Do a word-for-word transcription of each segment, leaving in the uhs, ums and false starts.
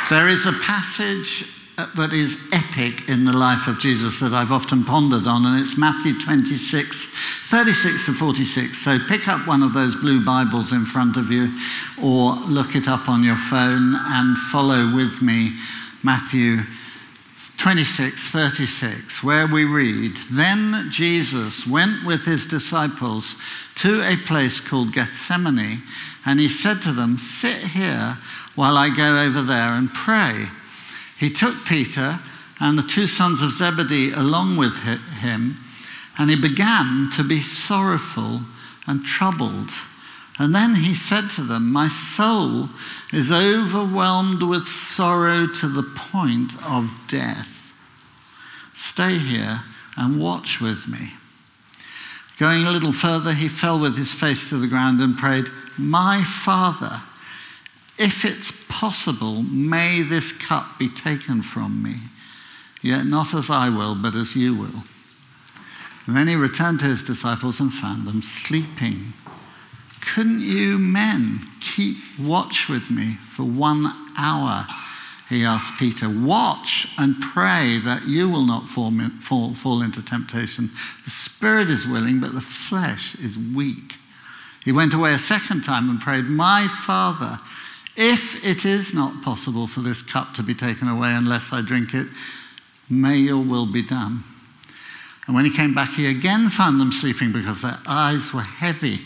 There is a passage that is epic in the life of Jesus that I've often pondered on, and it's Matthew twenty-six, thirty-six to forty-six. So pick up one of those blue Bibles in front of you or look it up on your phone and follow with me Matthew twenty-six, thirty-six, where we read, "Then Jesus went with his disciples to a place called Gethsemane, and he said to them, 'Sit here while I go over there and pray.' He took Peter and the two sons of Zebedee along with him, and he began to be sorrowful and troubled. And then he said to them, 'My soul is overwhelmed with sorrow to the point of death. Stay here and watch with me.' Going a little further, he fell with his face to the ground and prayed, 'My Father, if it's possible, may this cup be taken from me. Yet not as I will, but as you will.' And then he returned to his disciples and found them sleeping. 'Couldn't you men keep watch with me for one hour?' he asked Peter. 'Watch and pray that you will not fall, fall, fall into temptation. The spirit is willing, but the flesh is weak.' He went away a second time and prayed, 'My Father, if it is not possible for this cup to be taken away unless I drink it, may your will be done.' And when he came back, he again found them sleeping because their eyes were heavy.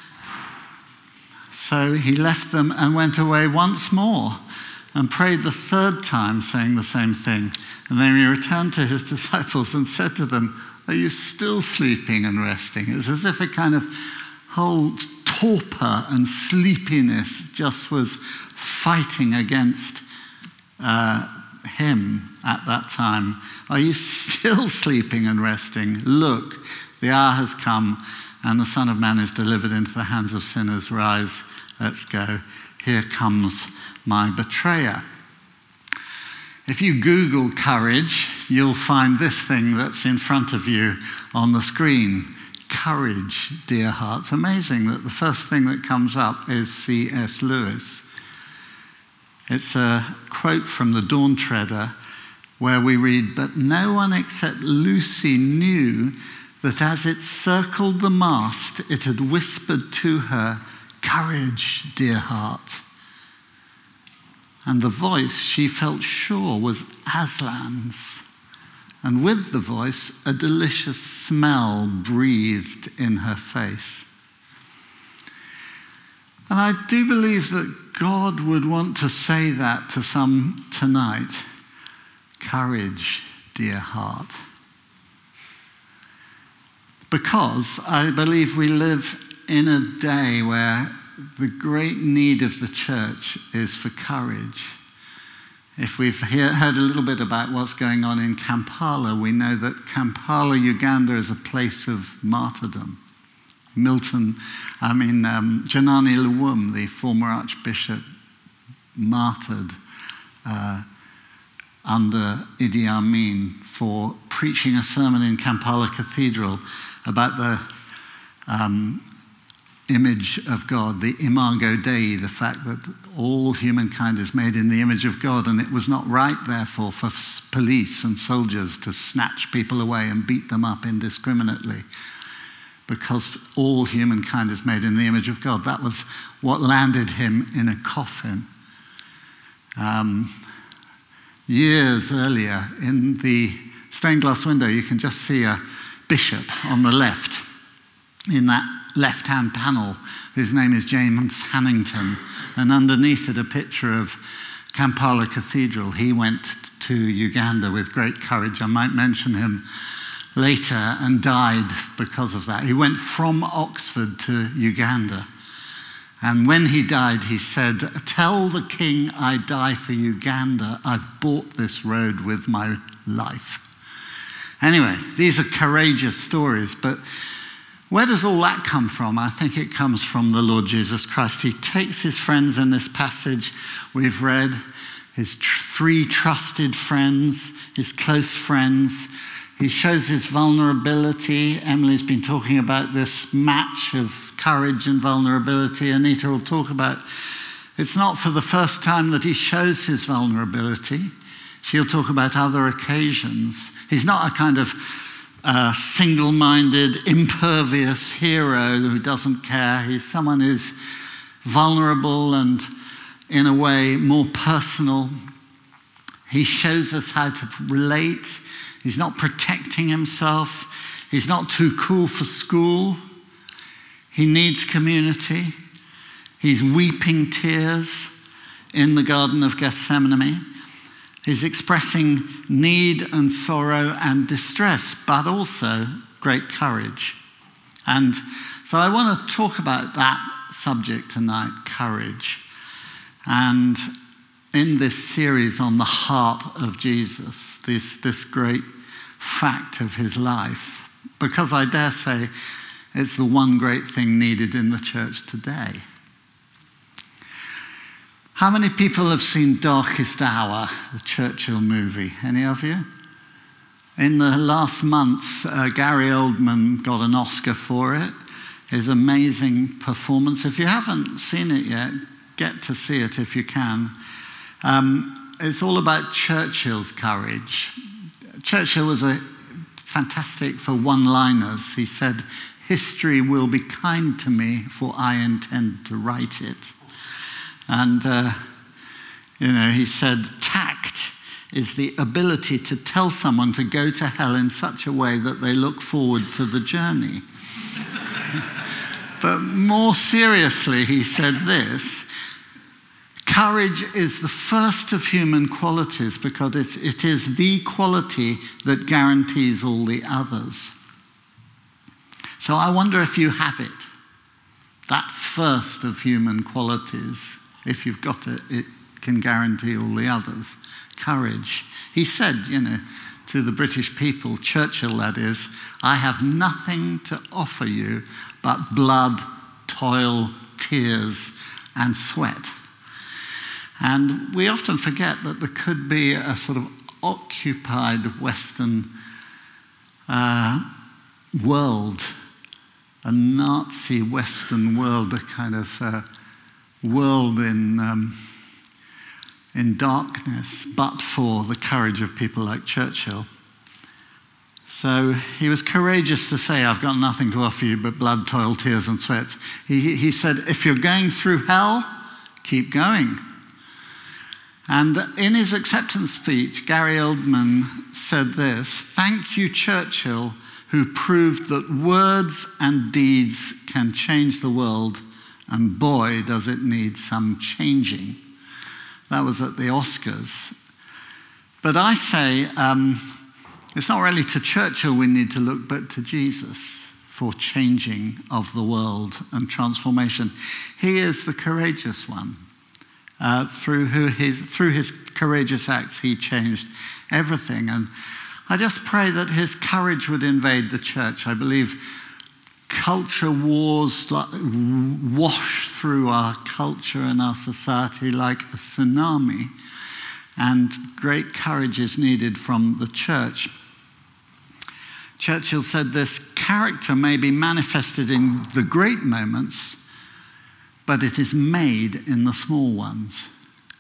So he left them and went away once more and prayed the third time, saying the same thing. And then he returned to his disciples and said to them, 'Are you still sleeping and resting?' It's as if a kind of whole torpor and sleepiness just was fighting against uh, him at that time. 'Are you still sleeping and resting? Look, the hour has come, and the Son of Man is delivered into the hands of sinners. Rise, let's go. Here comes my betrayer.'" If you Google courage, you'll find this thing that's in front of you on the screen. Courage, dear hearts. Amazing that the first thing that comes up is C S Lewis. It's a quote from The Dawn Treader where we read, "But no one except Lucy knew that as it circled the mast, it had whispered to her, 'Courage, dear heart.' And the voice she felt sure was Aslan's. And with the voice, a delicious smell breathed in her face." And I do believe that God would want to say that to some tonight. Courage, dear heart. Because I believe we live in a day where the great need of the church is for courage. If we've hear, heard a little bit about what's going on in Kampala, we know that Kampala, Uganda is a place of martyrdom. Milton, I mean, um, Janani Luwum, the former archbishop, martyred uh, under Idi Amin for preaching a sermon in Kampala Cathedral about the um, image of God, the imago Dei, the fact that all humankind is made in the image of God, and it was not right, therefore, for police and soldiers to snatch people away and beat them up indiscriminately, because all humankind is made in the image of God. That was what landed him in a coffin. Um, years earlier, in the stained glass window, you can just see a bishop on the left, in that left-hand panel, whose name is James Hannington, and underneath it a picture of Kampala Cathedral. He went to Uganda with great courage. I might mention him later, and died because of that. He went from Oxford to Uganda. And when he died, he said, "Tell the king I die for Uganda. I've bought this road with my life." Anyway, these are courageous stories, but where does all that come from? I think it comes from the Lord Jesus Christ. He takes his friends in this passage we've read, his tr- three trusted friends, his close friends. He shows his vulnerability. Emily's been talking about this match of courage and vulnerability. Anita will talk about It's not for the first time that he shows his vulnerability. She'll talk about other occasions. He's not a kind of uh, single-minded, impervious hero who doesn't care. He's someone who's vulnerable and, in a way, more personal. He shows us how to relate. He's not protecting himself. He's not too cool for school. He needs community. He's weeping tears in the Garden of Gethsemane. He's expressing need and sorrow and distress, but also great courage. And so I want to talk about that subject tonight, courage. And in this series on the heart of Jesus, this, this great fact of his life, because I dare say it's the one great thing needed in the church today. How many people have seen Darkest Hour, the Churchill movie? Any of you? In the last months, uh, Gary Oldman got an Oscar for it. His amazing performance. If you haven't seen it yet, get to see it if you can. Um, it's all about Churchill's courage. Churchill was a fantastic for one-liners. He said, "History will be kind to me, for I intend to write it." And, uh, you know, he said, tact is the ability to tell someone to go to hell in such a way that they look forward to the journey. But more seriously, he said this, courage is the first of human qualities because it, it is the quality that guarantees all the others. So I wonder if you have it, that first of human qualities. If you've got it, it can guarantee all the others. Courage. He said, you know, to the British people, Churchill that is, "I have nothing to offer you but blood, toil, tears, and sweat." And we often forget that there could be a sort of occupied Western uh, world, a Nazi Western world, a kind of uh, world in um, in darkness, but for the courage of people like Churchill. So he was courageous to say, "I've got nothing to offer you but blood, toil, tears, and sweat." He, he said, if you're going through hell, keep going. And in his acceptance speech, Gary Oldman said this, "Thank you, Churchill, who proved that words and deeds can change the world. And boy, does it need some changing." That was at the Oscars. But I say, um, it's not really to Churchill we need to look, but to Jesus for changing of the world and transformation. He is the courageous one. Uh, through, who his, through his courageous acts, he changed everything. And I just pray that his courage would invade the church. I believe culture wars wash through our culture and our society like a tsunami, and great courage is needed from the church. Churchill said this, "Character may be manifested in the great moments, but it is made in the small ones."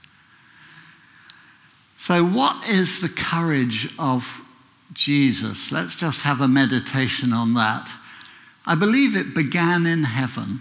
So what is the courage of Jesus? Let's just have a meditation on that. I believe it began in heaven.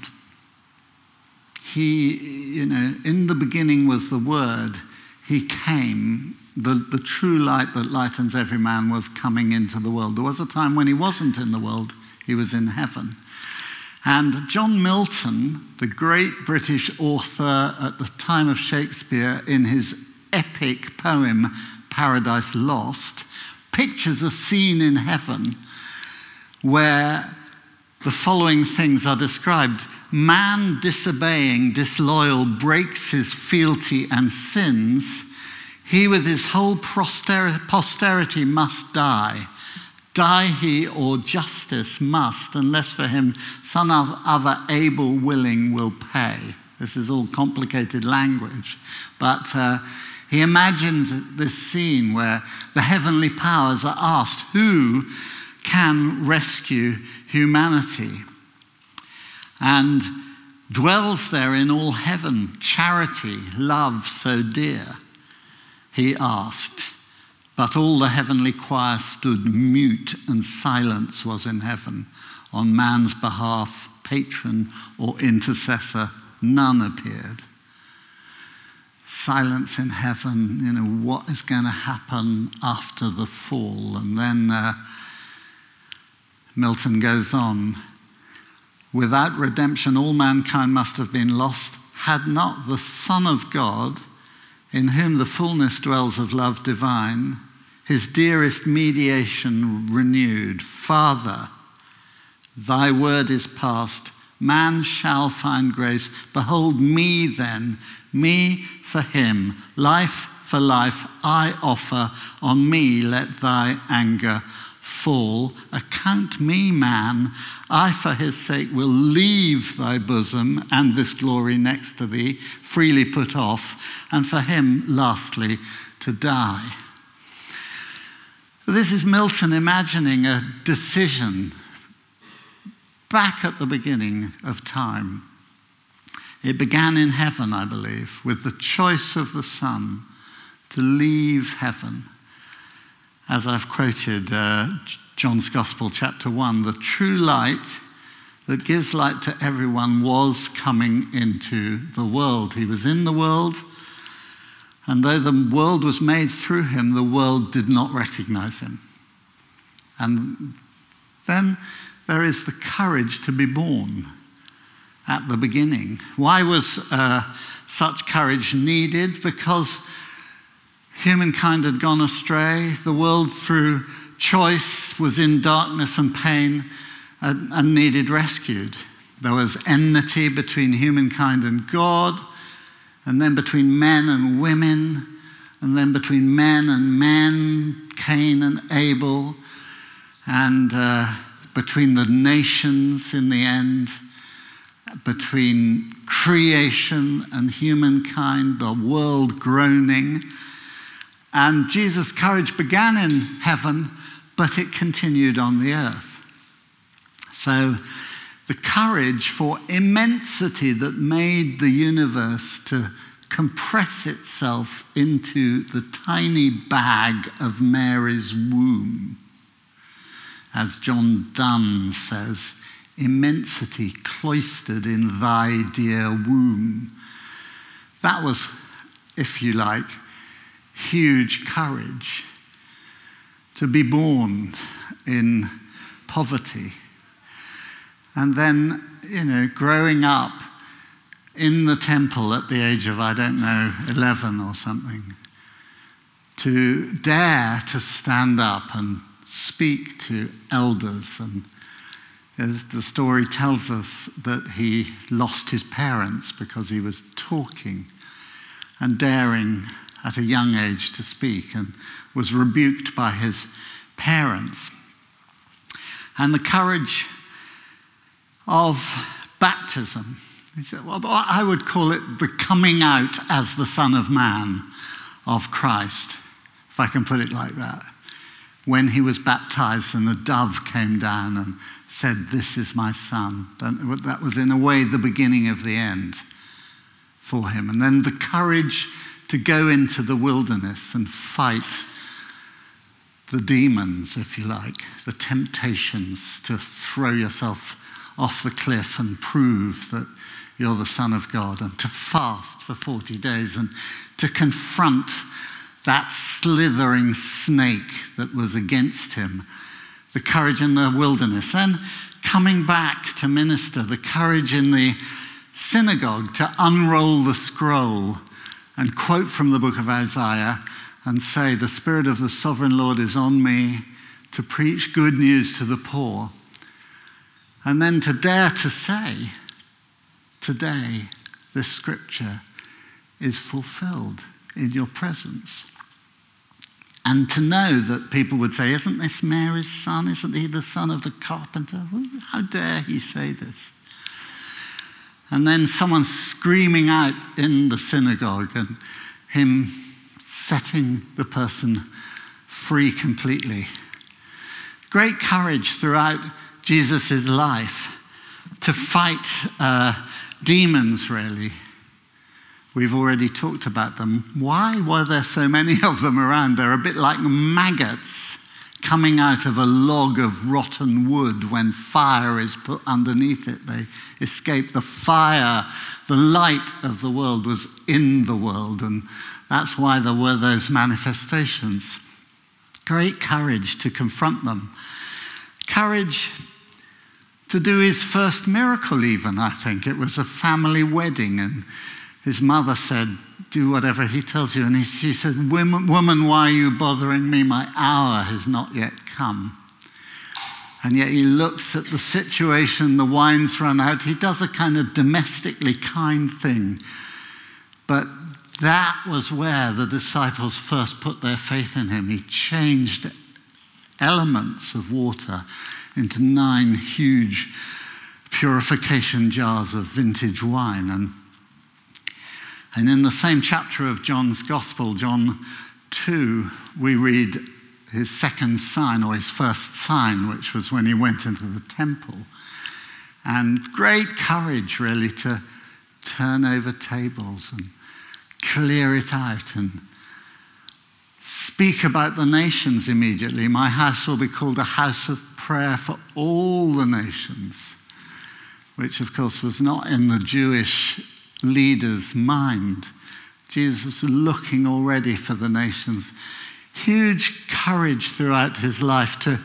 He, you know, in the beginning was the Word. He came. The, the true light that lightens every man was coming into the world. There was a time when he wasn't in the world. He was in heaven. And John Milton, the great British author at the time of Shakespeare, in his epic poem, Paradise Lost, pictures a scene in heaven where the following things are described. Man disobeying, disloyal, breaks his fealty and sins. He with his whole posterity must die. Die he or justice must, unless for him some other able willing will pay. This is all complicated language. But uh, he imagines this scene where the heavenly powers are asked, who can rescue humanity? And Dwells there in all heaven charity, love so dear? He asked, but all the heavenly choir stood mute, and silence was in heaven. On man's behalf, patron or intercessor, none appeared. Silence in heaven, you know, what is going to happen after the fall? And then uh, Milton goes on, without redemption all mankind must have been lost, had not the Son of God, in whom the fullness dwells of love divine, his dearest mediation renewed. Father, thy word is past, man shall find grace. Behold me then, me for him, life for life I offer, on me let thy anger fall. Account me, man, I for his sake will leave thy bosom and this glory next to thee, freely put off, and for him lastly to die. This is Milton imagining a decision back at the beginning of time. It began in heaven, I believe, with the choice of the Son to leave heaven. As I've quoted uh, John's Gospel, chapter one, the true light that gives light to everyone was coming into the world. He was in the world, and though the world was made through him, the world did not recognize him. And then there is the courage to be born at the beginning. Why was uh, such courage needed? Because humankind had gone astray. The world, through choice, was in darkness and pain and, and needed rescued. There was enmity between humankind and God, and then between men and women, and then between men and men, Cain and Abel, and uh, between the nations in the end, between creation and humankind, the world groaning. And Jesus' courage began in heaven, but it continued on the earth. So the courage for immensity that made the universe to compress itself into the tiny bag of Mary's womb. As John Donne says, immensity cloistered in thy dear womb. That was, if you like, huge courage to be born in poverty. And then, you know, growing up in the temple at the age of, I don't know, eleven or something, to dare to stand up and speak to elders. And as the story tells us that he lost his parents because he was talking and daring at a young age to speak, and was rebuked by his parents. And the courage of baptism. He said, well, I would call it the coming out as the Son of Man of Christ, if I can put it like that. When he was baptized and the dove came down and said, this is my son. That was in a way the beginning of the end for him. And then the courage to go into the wilderness and fight the demons, if you like, the temptations to throw yourself off the cliff and prove that you're the Son of God, and to fast for forty days and to confront that slithering snake that was against him. The courage in the wilderness. Then coming back to minister, the courage in the synagogue to unroll the scroll and quote from the book of Isaiah and say, the Spirit of the Sovereign Lord is on me to preach good news to the poor. And then to dare to say, today, this scripture is fulfilled in your presence. And to know that people would say, isn't this Mary's son? Isn't he the son of the carpenter? How dare he say this? And then someone screaming out in the synagogue and him setting the person free completely. Great courage throughout Jesus' life to fight uh, demons, really. We've already talked about them. Why were there so many of them around? They're a bit like maggots coming out of a log of rotten wood when fire is put underneath it. They escape the fire. The light of the world was in the world, and that's why there were those manifestations. Great courage to confront them. Courage to do his first miracle even, I think. It was a family wedding, and his mother said, do whatever he tells you. And he, she said, woman, why are you bothering me? My hour has not yet come. And yet he looks at the situation, the wine's run out. He does a kind of domestically kind thing. But that was where the disciples first put their faith in him. He changed elements of water into nine huge purification jars of vintage wine. And And in the same chapter of John's Gospel, John two, we read his second sign, or his first sign, which was when he went into the temple. And great courage, really, to turn over tables and clear it out and speak about the nations immediately. My house will be called a house of prayer for all the nations, which, of course, was not in the Jewish leader's mind. Jesus was looking already for the nations. Huge courage throughout his life to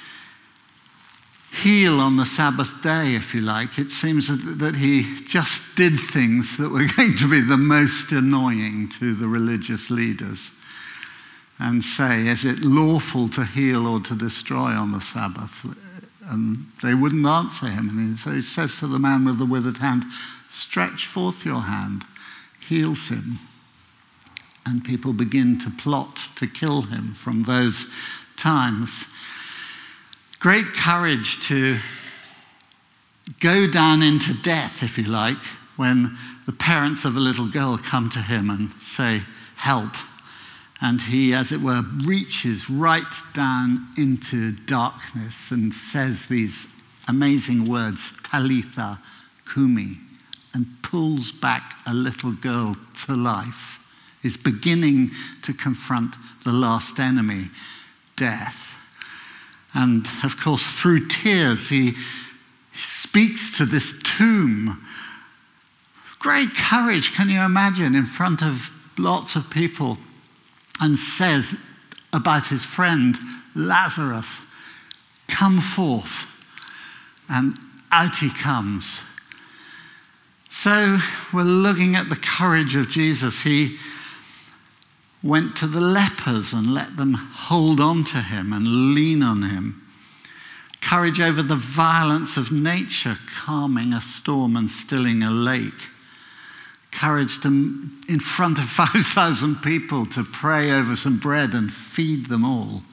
heal on the Sabbath day, if you like. It seems that he just did things that were going to be the most annoying to the religious leaders and say, is it lawful to heal or to destroy on the Sabbath? And they wouldn't answer him. And so he says to the man with the withered hand, stretch forth your hand, heals him. And people begin to plot to kill him from those times. Great courage to go down into death, if you like, when the parents of a little girl come to him and say, help. And he, as it were, reaches right down into darkness and says these amazing words, Talitha Kumi, and pulls back a little girl to life, is beginning to confront the last enemy, death. And of course, through tears, he speaks to this tomb. Great courage, can you imagine, in front of lots of people, and says about his friend Lazarus, come forth. And out he comes. So we're looking at the courage of Jesus. He went to the lepers and let them hold on to him and lean on him. Courage over the violence of nature, calming a storm and stilling a lake. Courage to, in front of five thousand people, to pray over some bread and feed them all.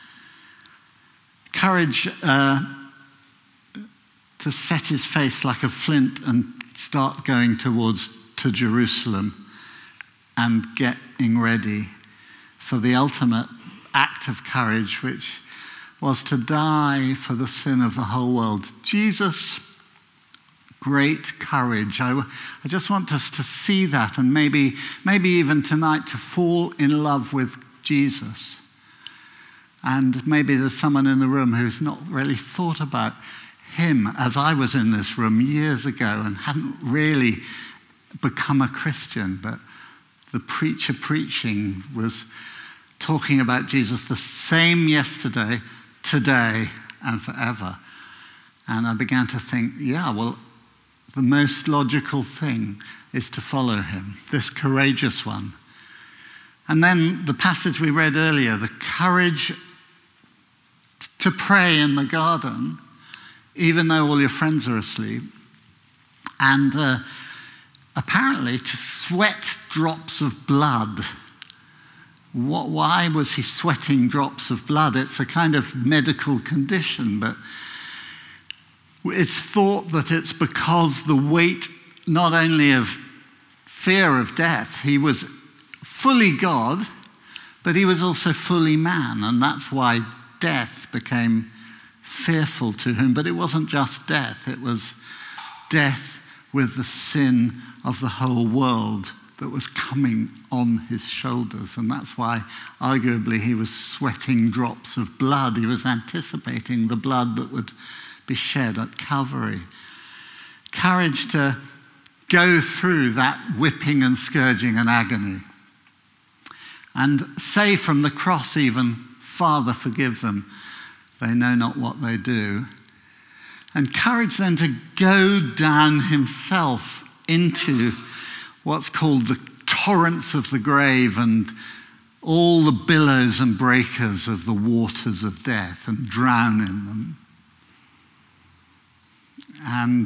Courage uh, to set his face like a flint and start going towards to Jerusalem and getting ready for the ultimate act of courage, which was to die for the sin of the whole world. Jesus, great courage. I, I just want us to see that, and maybe, maybe even tonight to fall in love with Jesus. And maybe there's someone in the room who's not really thought about him as I was in this room years ago and hadn't really become a Christian, but the preacher preaching was talking about Jesus the same yesterday, today, and forever. And I began to think, yeah, well, the most logical thing is to follow him, this courageous one. And then the passage we read earlier, the courage to pray in the garden, even though all your friends are asleep, and uh, apparently to sweat drops of blood. What, why was he sweating drops of blood? It's a kind of medical condition, but it's thought that it's because the weight not only of fear of death, he was fully God, but he was also fully man, and that's why death became fearful to him. But it wasn't just death, it was death with the sin of the whole world that was coming on his shoulders. And that's why, arguably, he was sweating drops of blood. He was anticipating the blood that would be shed at Calvary. Courage to go through that whipping and scourging and agony. And say from the cross even, Father, forgive them. They know not what they do. And courage then to go down himself into what's called the torrents of the grave and all the billows and breakers of the waters of death and drown in them. And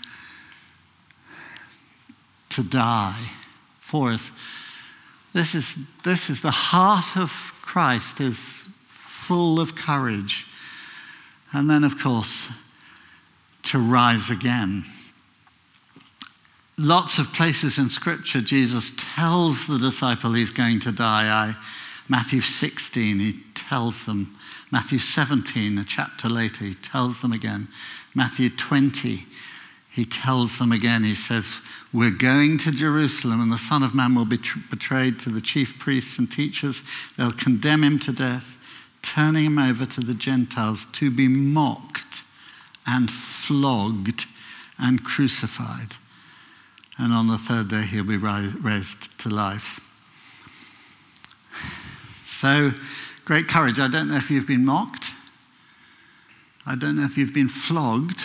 to die for us. This is, this is the heart of Christ, is full of courage. And then, of course, to rise again. Lots of places in Scripture, Jesus tells the disciple he's going to die. I, Matthew sixteen, he tells them. Matthew seventeen, a chapter later, he tells them again. Matthew twenty, he tells them again. He says, we're going to Jerusalem, and the Son of Man will be tr- betrayed to the chief priests and teachers. They'll condemn him to death, turning him over to the Gentiles to be mocked and flogged and crucified. And on the third day, he'll be raised to life. So, great courage. I don't know if you've been mocked. I don't know if you've been flogged.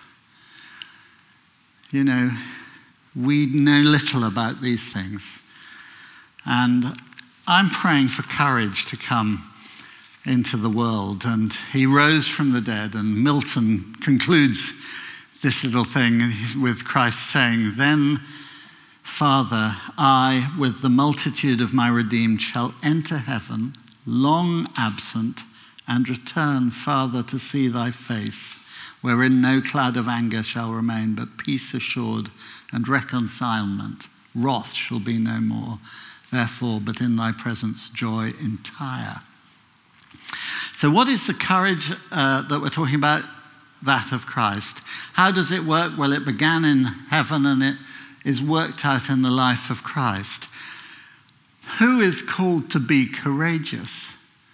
You know, we know little about these things. And I'm praying for courage to come into the world. And he rose from the dead, and Milton concludes this little thing with Christ saying, then, Father, I, with the multitude of my redeemed, shall enter heaven, long absent, and return, Father, to see thy face, wherein no cloud of anger shall remain, but peace assured and reconcilement. Wrath shall be no more. Therefore, but in thy presence, joy entire. So what is the courage uh, that we're talking about? That of Christ. How does it work? Well, it began in heaven and it is worked out in the life of Christ. Who is called to be courageous?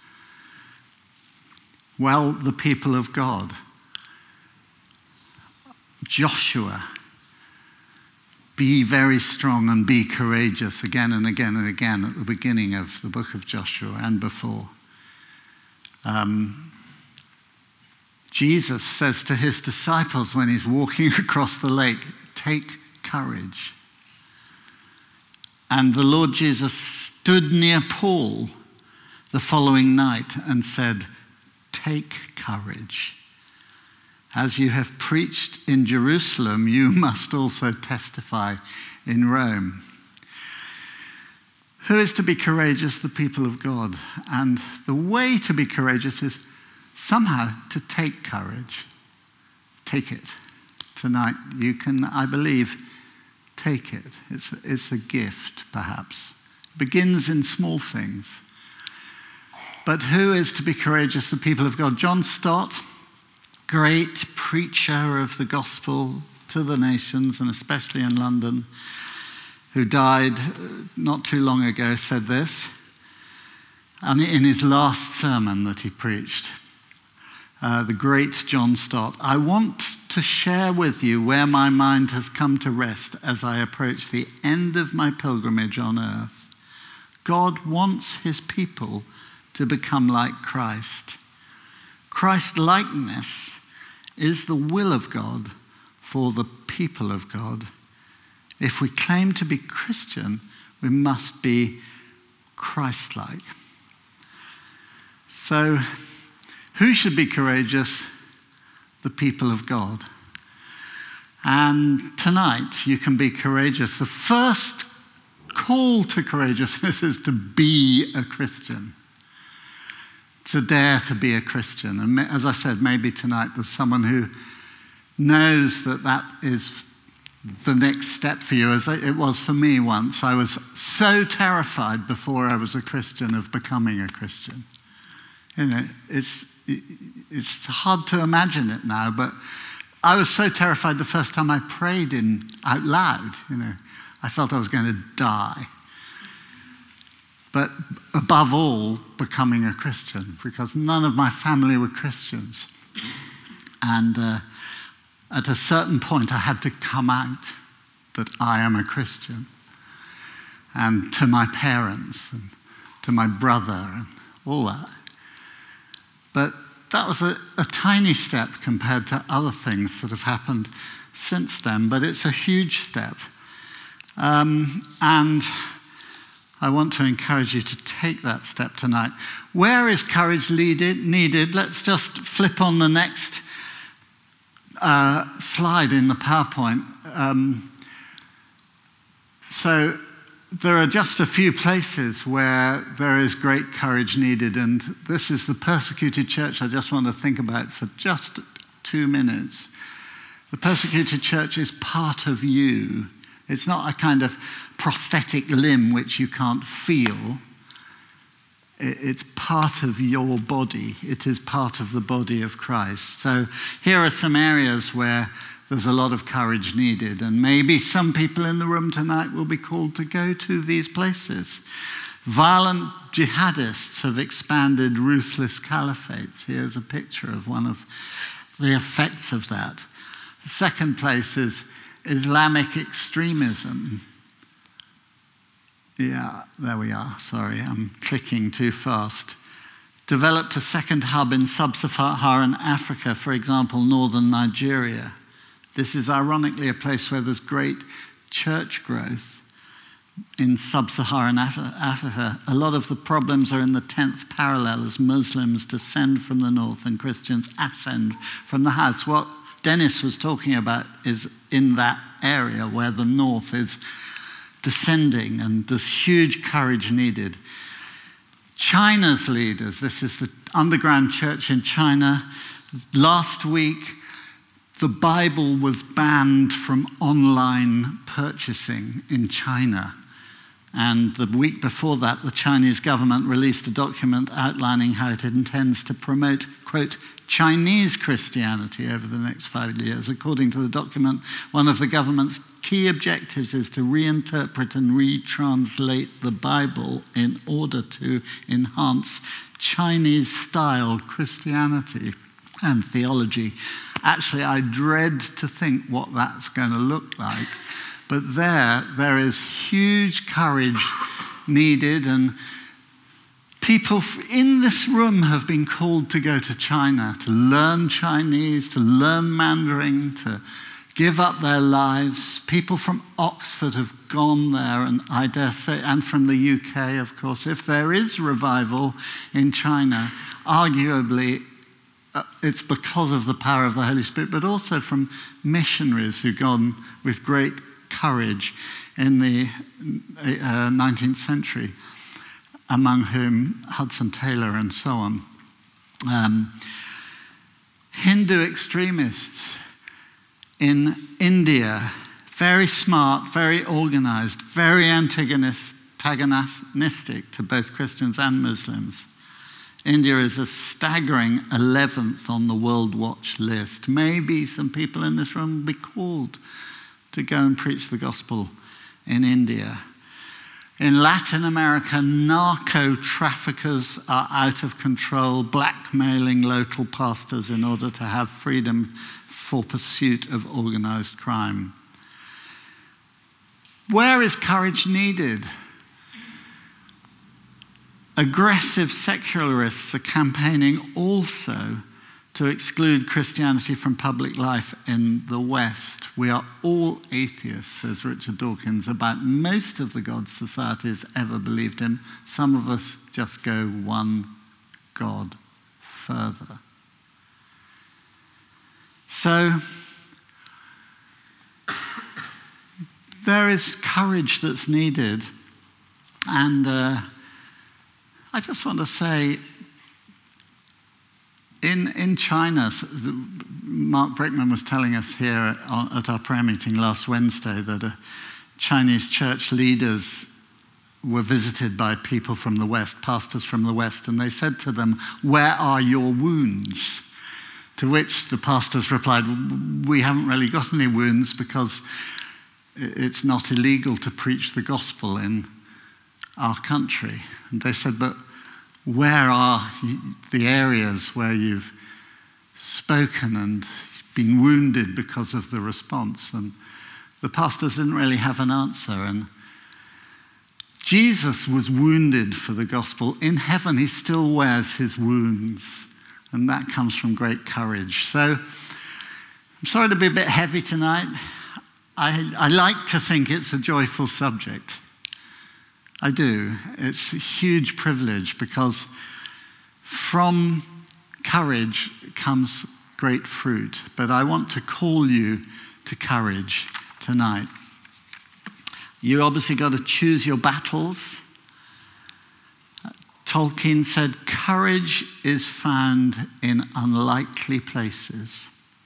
Well, the people of God. Joshua, be very strong and be courageous, again and again and again at the beginning of the book of Joshua and before. Um, Jesus says to his disciples when he's walking across the lake, take courage. And the Lord Jesus stood near Paul the following night and said, take courage. As you have preached in Jerusalem, you must also testify in Rome. Who is to be courageous? The people of God. And the way to be courageous is somehow to take courage. Take it. Tonight you can, I believe, take it. It's, it's a gift, perhaps. It begins in small things. But who is to be courageous? The people of God. John Stott, great preacher of the gospel to the nations, and especially in London, who died not too long ago, said this, and in his last sermon that he preached. Uh, the great John Stott, I want to share with you where my mind has come to rest as I approach the end of my pilgrimage on earth. God wants his people to become like Christ. Christ-likeness is the will of God for the people of God. If we claim to be Christian, we must be Christ-like. So, who should be courageous? The people of God. And tonight you can be courageous. The first call to courageousness is to be a Christian. To dare to be a Christian. And as I said, maybe tonight there's someone who knows that that is the next step for you, as it was for me once. I was so terrified before I was a Christian of becoming a Christian. You know, it's it's hard to imagine it now, but I was so terrified the first time I prayed in out loud, you know. I felt I was going to die. But above all, becoming a Christian, because none of my family were Christians. And uh, at a certain point, I had to come out that I am a Christian. And to my parents and to my brother and all that. But that was a, a tiny step compared to other things that have happened since then, but it's a huge step. Um, and I want to encourage you to take that step tonight. Where is courage needed? needed? Let's just flip on the next uh, slide in the PowerPoint. Um, so there are just a few places where there is great courage needed, and this is the persecuted church I just want to think about for just two minutes. The persecuted church is part of you. It's not a kind of prosthetic limb which you can't feel. It's part of your body. It is part of the body of Christ. So here are some areas where there's a lot of courage needed, and maybe some people in the room tonight will be called to go to these places. Violent jihadists have expanded ruthless caliphates. Here's a picture of one of the effects of that. The second place is Islamic extremism. Yeah, there we are. Sorry, I'm clicking too fast. Developed a second hub in sub-Saharan Africa, for example, northern Nigeria. This is ironically a place where there's great church growth in sub-Saharan Africa. A lot of the problems are in the tenth parallel as Muslims descend from the north and Christians ascend from the south. What Dennis was talking about is in that area where the north is descending, and there's huge courage needed. China's leaders, this is the underground church in China. Last week, the Bible was banned from online purchasing in China. And the week before that, the Chinese government released a document outlining how it intends to promote, quote, Chinese Christianity over the next five years. According to the document, one of the government's key objectives is to reinterpret and retranslate the Bible in order to enhance Chinese-style Christianity and theology. Actually, I dread to think what that's going to look like. But there, there is huge courage needed, and people in this room have been called to go to China, to learn Chinese, to learn Mandarin, to give up their lives. People from Oxford have gone there, and I dare say, and from the U K, of course. If there is revival in China, arguably uh, it's because of the power of the Holy Spirit, but also from missionaries who've gone with great courage in the uh, nineteenth century, among whom Hudson Taylor and so on. Um, Hindu extremists in India, very smart, very organized, very antagonistic to both Christians and Muslims. India is a staggering eleventh on the World Watch list. Maybe some people in this room will be called to go and preach the gospel in India. In Latin America, narco traffickers are out of control, blackmailing local pastors in order to have freedom for pursuit of organized crime. Where is courage needed? Aggressive secularists are campaigning also to exclude Christianity from public life in the West. We are all atheists, says Richard Dawkins, about most of the gods societies ever believed in. Some of us just go one God further. So, there is courage that's needed. And uh, I just want to say, In, in China, Mark Brickman was telling us here at our prayer meeting last Wednesday that uh, Chinese church leaders were visited by people from the West, pastors from the West, and they said to them, "Where are your wounds?" To which the pastors replied, we haven't really got any wounds because it's not illegal to preach the gospel in our country. And they said, but where are the areas where you've spoken and been wounded because of the response? And the pastors didn't really have an answer. And Jesus was wounded for the gospel. In heaven, he still wears his wounds. And that comes from great courage. So I'm sorry to be a bit heavy tonight. I, I like to think it's a joyful subject. I do. It's a huge privilege because from courage comes great fruit. But I want to call you to courage tonight. You obviously got to choose your battles. Tolkien said, courage is found in unlikely places.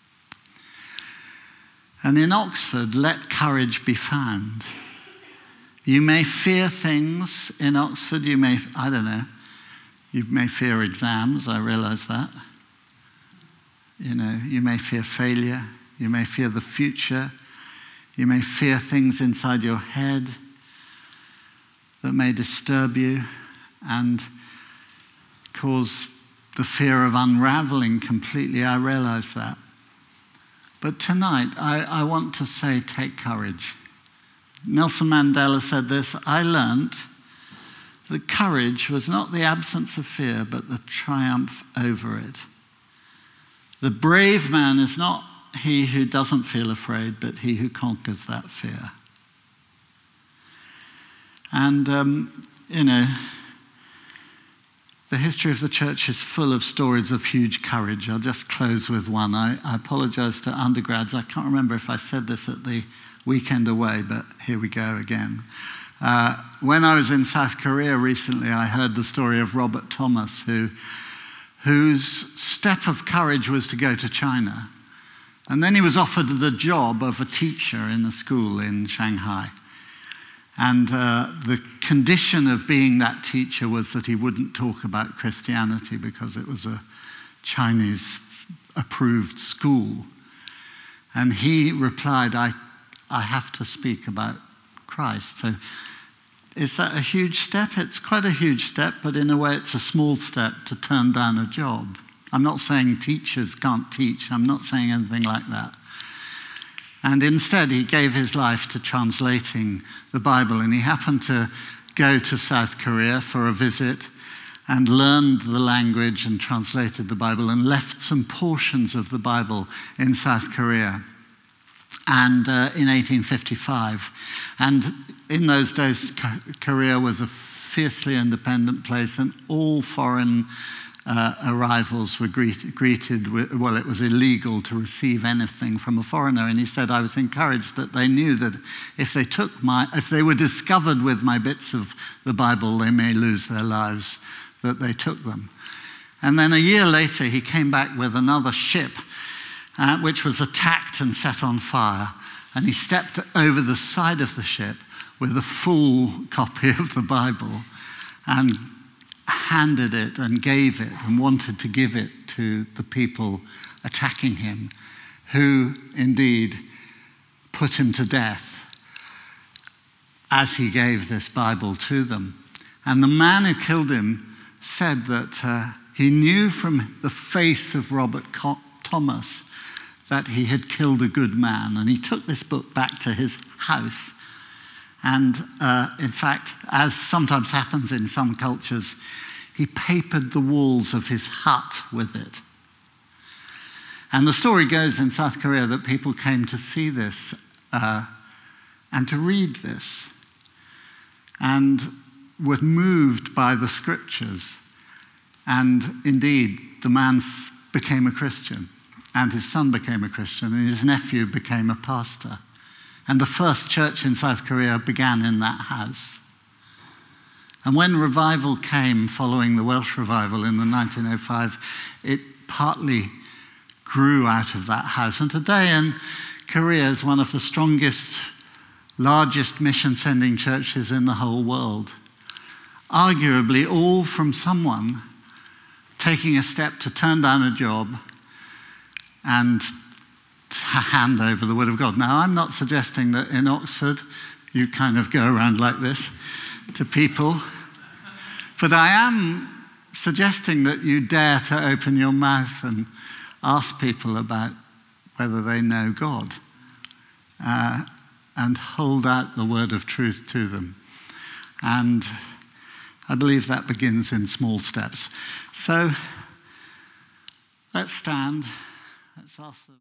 And in Oxford, let courage be found. You may fear things in Oxford. You may, I don't know, you may fear exams, I realize that. You know, you may fear failure. You may fear the future. You may fear things inside your head that may disturb you and cause the fear of unraveling completely. I realize that. But tonight, I, I want to say, take courage. Nelson Mandela said this, I learned that courage was not the absence of fear, but the triumph over it. The brave man is not he who doesn't feel afraid, but he who conquers that fear. And, um, you know, the history of the church is full of stories of huge courage. I'll just close with one. I, I apologize to undergrads. I can't remember if I said this at the weekend away, but here we go again. Uh, when I was in South Korea recently, I heard the story of Robert Thomas, who, whose step of courage was to go to China. And then he was offered the job of a teacher in a school in Shanghai. And uh, the condition of being that teacher was that he wouldn't talk about Christianity because it was a Chinese-approved school. And he replied, I, I have to speak about Christ. So is that a huge step? It's quite a huge step, but in a way it's a small step to turn down a job. I'm not saying teachers can't teach. I'm not saying anything like that. And instead, he gave his life to translating the Bible. And he happened to go to South Korea for a visit and learned the language and translated the Bible and left some portions of the Bible in South Korea. And uh, in eighteen fifty-five. And in those days, Korea was a fiercely independent place, and all foreign Uh, arrivals were greet, greeted with, well, it was illegal to receive anything from a foreigner. And he said, I was encouraged that they knew that if they took my, if they were discovered with my bits of the Bible, they may lose their lives, that they took them. And then a year later, he came back with another ship, uh, which was attacked and set on fire. And he stepped over the side of the ship with a full copy of the Bible and handed it and gave it and wanted to give it to the people attacking him, who indeed put him to death as he gave this Bible to them. And the man who killed him said that uh, he knew from the face of Robert Co- Thomas that he had killed a good man. And he took this book back to his house. And uh, in fact, as sometimes happens in some cultures, he papered the walls of his hut with it. And the story goes in South Korea that people came to see this uh, and to read this and were moved by the scriptures. And indeed, the man became a Christian, and his son became a Christian, and his nephew became a pastor. And the first church in South Korea began in that house. And when revival came following the Welsh revival in the nineteen oh five, it partly grew out of that house. And today in Korea is one of the strongest, largest mission-sending churches in the whole world. Arguably all from someone taking a step to turn down a job and to hand over the Word of God. Now, I'm not suggesting that in Oxford you kind of go around like this to people, but I am suggesting that you dare to open your mouth and ask people about whether they know God, uh, and hold out the word of truth to them. And I believe that begins in small steps. So let's stand. Let's ask them.